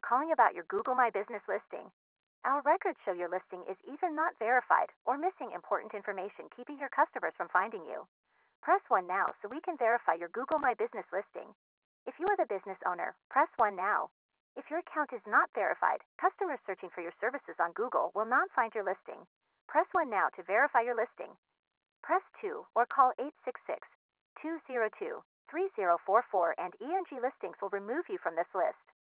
calling about your Google My Business listing. Our records show your listing is either not verified or missing important information, keeping your customers from finding you. Press 1 now so we can verify your Google My Business listing. If you are the business owner, press 1 now. If your account is not verified, customers searching for your services on Google will not find your listing. Press 1 now to verify your listing. Press 2 or call 866-202-3044 and ENG Listings will remove you from this list.